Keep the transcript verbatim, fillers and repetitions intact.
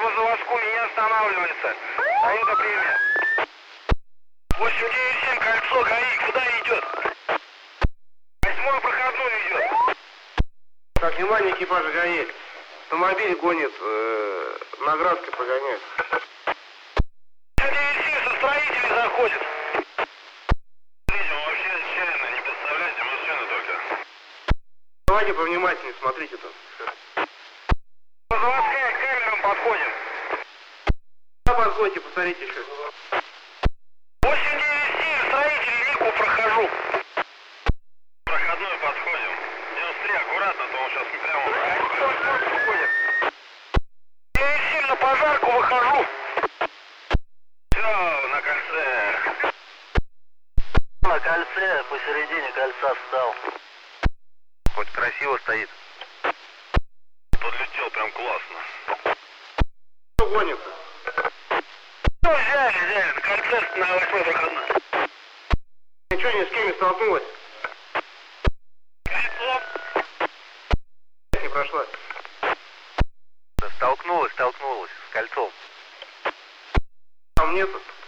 на заводскую и не останавливается. Дают премия. восемь девять семь, кольцо, ГАИ, куда идет? Восьмой проходной идет. Так, внимание, экипажа ГАИ. Автомобиль гонит, э, наградкой погоняет. восемь девять семь со строителей заходит. Видимо, вообще отчаянно, не представляете, машины только. Давайте повнимательнее, смотрите тут. Заводская, к камерам подходим. Да, подходите, повторите еще. восемь девять семь, строителей, Нику прохожу. Проходной подходим. девяносто три, аккуратно, то он сейчас прямо... девять семь, на пожарку выхожу. Все, на кольце. На кольце, посередине кольца встал. Хоть красиво стоит. Подлетел прям классно. Что гонится? Ну, взяли, взяли, на кольце на восьмой проходной. Ничего, ни с кем не столкнулась? Не прошла. Столкнулась, столкнулась с кольцом. Там нету.